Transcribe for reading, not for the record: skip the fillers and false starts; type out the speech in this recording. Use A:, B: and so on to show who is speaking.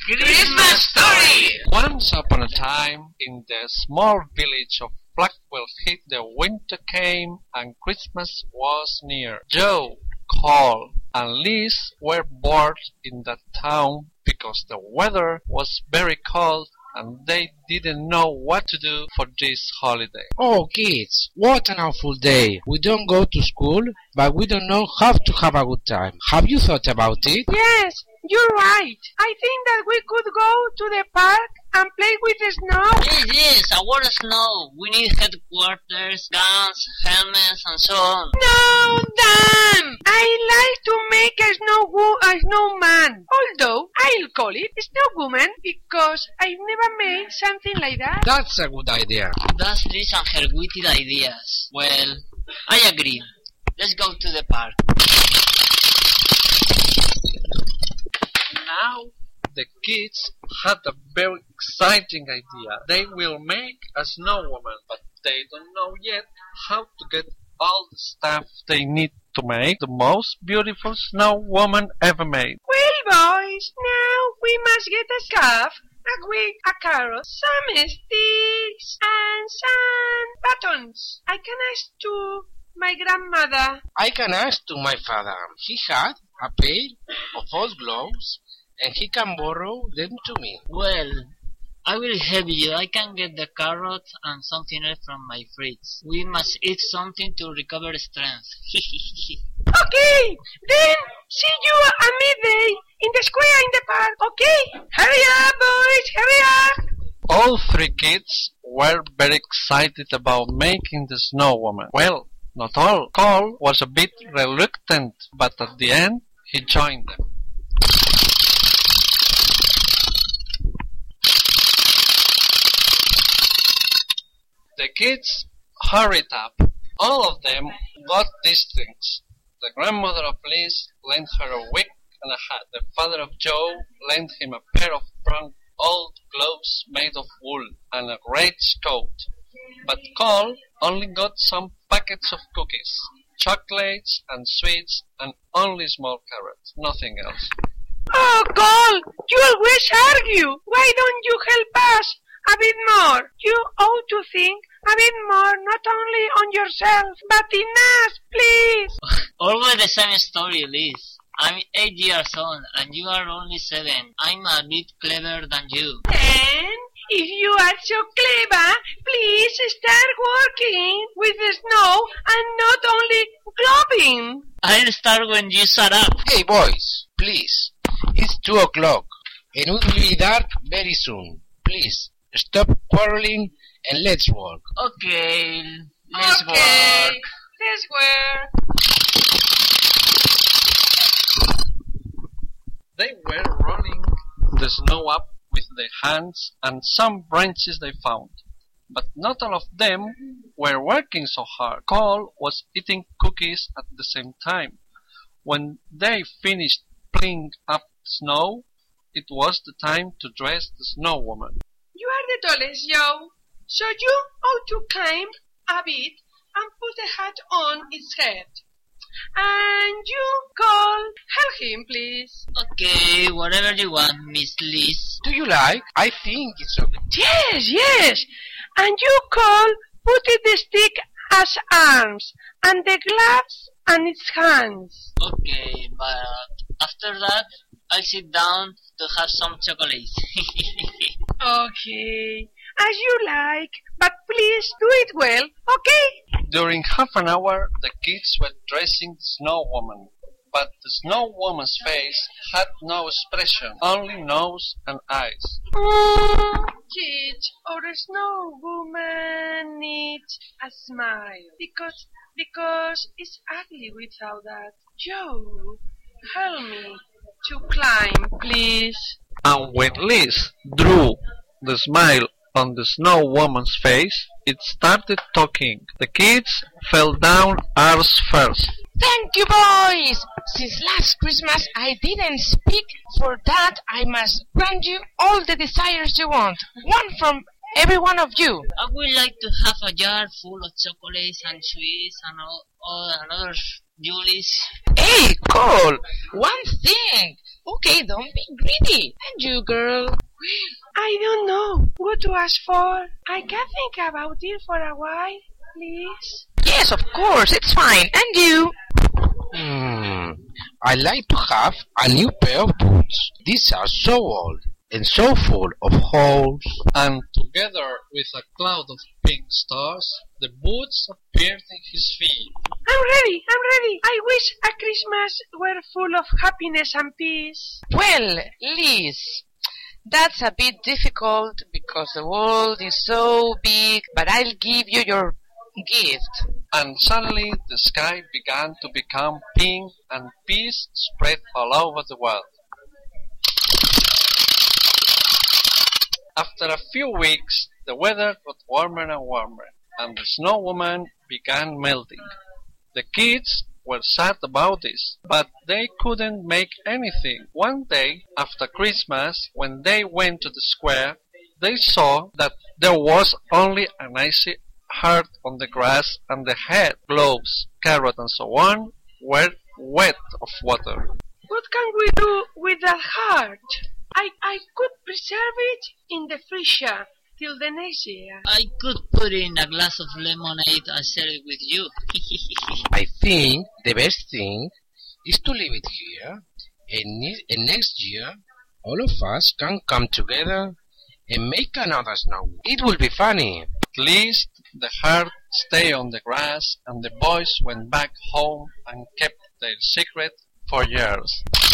A: Christmas Story!
B: Once upon a time, in the small village of Blackwell Heath, the winter came and Christmas was near. Joe, Carl, and Liz were bored in that town because the weather was very cold and they didn't know what to do for this holiday.
C: Oh, kids, what an awful day. We don't go to school, but we don't know how to have a good time. Have you thought about it?
D: Yes, you're right. I think that we could go to the park and play with the snow.
A: Yes, a lot of snow. We need headquarters, guns, helmets, and so on.
D: No, Dan! I like to make a snowman. Although I'll call it snowwoman because I've never made something like that.
C: That's a good idea.
A: That's Liz and her witty ideas. Well, I agree. Let's go to the park.
B: Now the kids had a very exciting idea. They will make a snow woman, but they don't know yet how to get all the stuff they need to make the most beautiful snow woman ever made.
D: Well, boys, now we must get a scarf, a wig, a carrot, some sticks, and some buttons. I can ask to my grandmother.
C: I can ask to my father. He had a pair of old gloves, and he can borrow them to me.
A: Well, I will help you. I can get the carrots and something else from my fridge. We must eat something to recover strength.
D: Okay, then see you at midday in the square in the park, okay? Hurry up, boys, hurry up!
B: All three kids were very excited about making the snow woman. Well, not all. Carl was a bit reluctant, but at the end he joined them. The kids hurried up. All of them got these things. The grandmother of Liz lent her a wig and a hat. The father of Joe lent him a pair of brown old gloves made of wool and a great coat. But Carl only got some packets of cookies, chocolates and sweets and only small carrots, nothing else.
D: Oh, Carl, you always argue. Why don't you help us a bit more? You ought to think a bit more, not only on yourself, but in us, please.
A: Always the same story, Liz. I'm 8 years old and you are only 7. I'm a bit cleverer than you.
D: Then, if you are so clever, please start working with the snow and not only globing.
A: I'll start when you shut up.
C: Hey, boys, please. It's 2 o'clock, and it will be dark very soon. Please, stop quarreling and let's work.
A: Okay, let's work.
D: Let's work.
B: They were rolling the snow up with their hands and some branches they found. But not all of them were working so hard. Carl was eating cookies at the same time. When they finished playing up snow, it was the time to dress the snow woman.
D: You are the tallest, Joe, so you ought to climb a bit and put the hat on its head. And you, Carl, help him, please.
A: Okay, whatever you want, Miss Liz.
C: Do you like? I think it's okay.
D: Yes. And you, Carl, put it the stick as arms, and the gloves and its hands.
A: Okay, but after that, I'll sit down to have some chocolates.
D: Okay, as you like, but please do it well, okay?
B: During half an hour, the kids were dressing the snow woman. But the snow woman's face had no expression, only nose and eyes.
D: Kids, or a snow woman needs a smile. Because it's ugly without that. Joe, help me to climb, please.
B: And when Liz drew the smile on the snow woman's face, it started talking. The kids fell down arse first.
E: Thank you, boys! Since last Christmas I didn't speak. For that I must grant you all the desires you want. One from every one of you.
A: I would like to have a jar full of chocolates and sweets and all other Julius.
E: Hey, Cole! One thing! Okay, don't be greedy. And you, girl?
D: I don't know what to ask for. I can think about it for a while, please.
E: Yes, of course, it's fine. And you?
C: I'd like to have a new pair of boots. These are so old and so full of holes.
B: And together with a cloud of pink stars, the boots appeared in his feet.
D: I'm ready. I wish a Christmas were full of happiness and peace.
E: Well, Liz, that's a bit difficult because the world is so big, but I'll give you your gift.
B: And suddenly the sky began to become pink and peace spread all over the world. After a few weeks, the weather got warmer and warmer, and the snow woman began melting. The kids were sad about this, but they couldn't make anything. One day, after Christmas, when they went to the square, they saw that there was only an icy heart on the grass, and the head, gloves, carrot, and so on were wet of water.
D: What can we do with that heart? I could preserve it in the freezer till the next year.
A: I could put in a glass of lemonade and share it with you.
C: I think the best thing is to leave it here, and next year all of us can come together and make another snow. It will be funny.
B: At least the heart stayed on the grass, and the boys went back home and kept their secret for years.